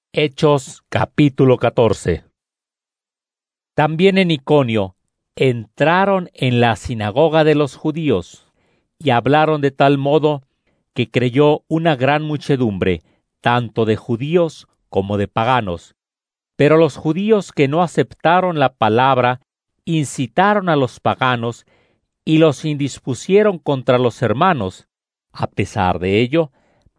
Hechos capítulo 14. También en Iconio entraron en la sinagoga de los judíos y hablaron de tal modo que creyó una gran muchedumbre, tanto de judíos como de paganos. Pero los judíos que no aceptaron la palabra incitaron a los paganos y los indispusieron contra los hermanos. A pesar de ello,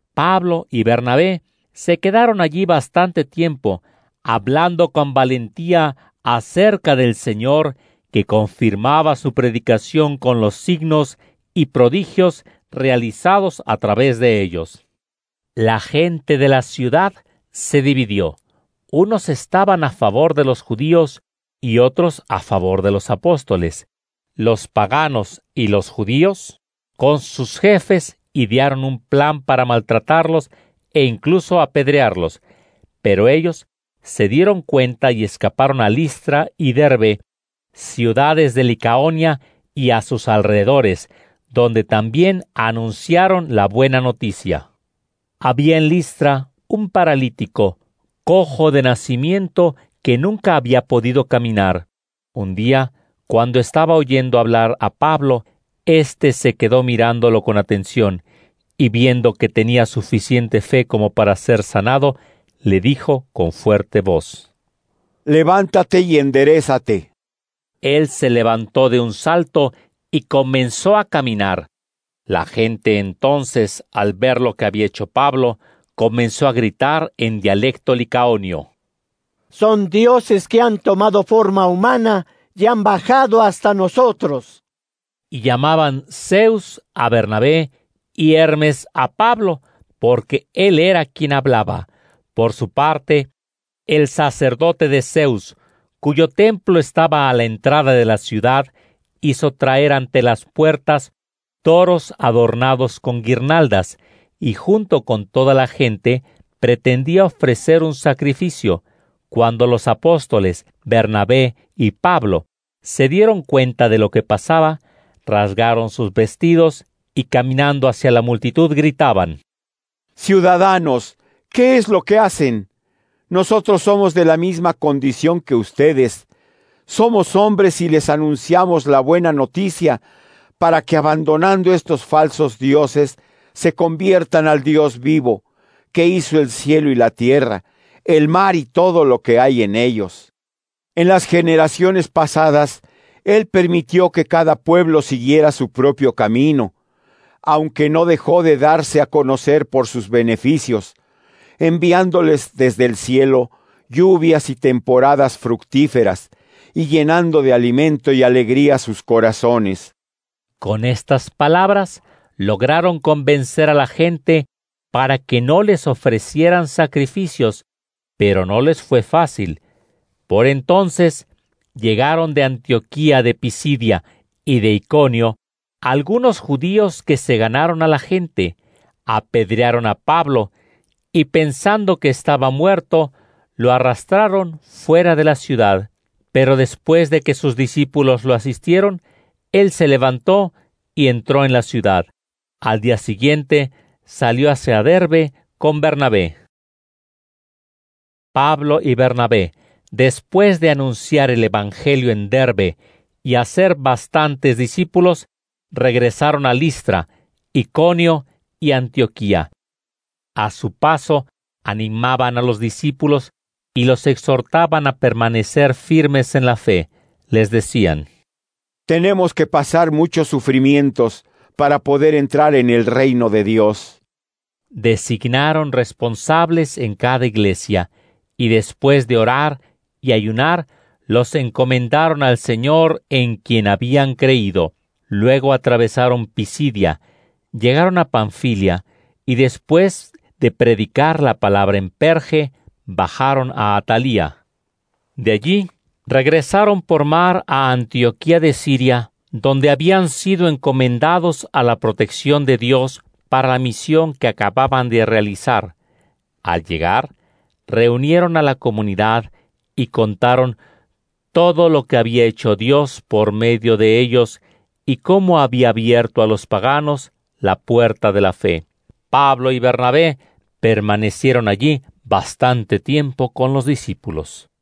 Pablo y Bernabé se quedaron allí bastante tiempo, hablando con valentía acerca del Señor, que confirmaba su predicación con los signos y prodigios realizados a través de ellos. La gente de la ciudad se dividió. Unos estaban a favor de los judíos y otros a favor de los apóstoles. Los paganos y los judíos, con sus jefes, idearon un plan para maltratarlos e incluso apedrearlos, pero ellos se dieron cuenta y escaparon a Listra y Derbe, ciudades de Licaonia y a sus alrededores, donde también anunciaron la buena noticia. Había en Listra un paralítico, cojo de nacimiento, que nunca había podido caminar. Un día, cuando estaba oyendo hablar a Pablo, éste se quedó mirándolo con atención, y viendo que tenía suficiente fe como para ser sanado, le dijo con fuerte voz: «Levántate y enderézate». Él se levantó de un salto y comenzó a caminar. La gente entonces, al ver lo que había hecho Pablo, comenzó a gritar en dialecto licaonio: «Son dioses que han tomado forma humana y han bajado hasta nosotros». Y llamaban Zeus a Bernabé y Hermes a Pablo, porque él era quien hablaba. Por su parte, el sacerdote de Zeus, cuyo templo estaba a la entrada de la ciudad, hizo traer ante las puertas toros adornados con guirnaldas, y junto con toda la gente pretendía ofrecer un sacrificio. Cuando los apóstoles Bernabé y Pablo se dieron cuenta de lo que pasaba, rasgaron sus vestidos y caminando hacia la multitud gritaban: «Ciudadanos, ¿qué es lo que hacen? Nosotros somos de la misma condición que ustedes. Somos hombres y les anunciamos la buena noticia para que, abandonando estos falsos dioses, se conviertan al Dios vivo, que hizo el cielo y la tierra, el mar y todo lo que hay en ellos. En las generaciones pasadas, Él permitió que cada pueblo siguiera su propio camino, aunque no dejó de darse a conocer por sus beneficios, enviándoles desde el cielo lluvias y temporadas fructíferas, y llenando de alimento y alegría sus corazones». Con estas palabras lograron convencer a la gente para que no les ofrecieran sacrificios, pero no les fue fácil. Por entonces llegaron de Antioquía de Pisidia y de Iconio algunos judíos que se ganaron a la gente, apedrearon a Pablo, y pensando que estaba muerto, lo arrastraron fuera de la ciudad. Pero después de que sus discípulos lo asistieron, él se levantó y entró en la ciudad. Al día siguiente salió hacia Derbe con Bernabé. Pablo y Bernabé, después de anunciar el evangelio en Derbe y hacer bastantes discípulos, regresaron a Listra, Iconio y Antioquía. A su paso, animaban a los discípulos y los exhortaban a permanecer firmes en la fe. Les decían: «Tenemos que pasar muchos sufrimientos para poder entrar en el reino de Dios». Designaron responsables en cada iglesia, y después de orar y ayunar, los encomendaron al Señor en quien habían creído. Luego atravesaron Pisidia, llegaron a Panfilia, y después de predicar la palabra en Perge, bajaron a Atalía. De allí regresaron por mar a Antioquía de Siria, donde habían sido encomendados a la protección de Dios para la misión que acababan de realizar. Al llegar, reunieron a la comunidad y contaron todo lo que había hecho Dios por medio de ellos y cómo había abierto a los paganos la puerta de la fe. Pablo y Bernabé permanecieron allí bastante tiempo con los discípulos.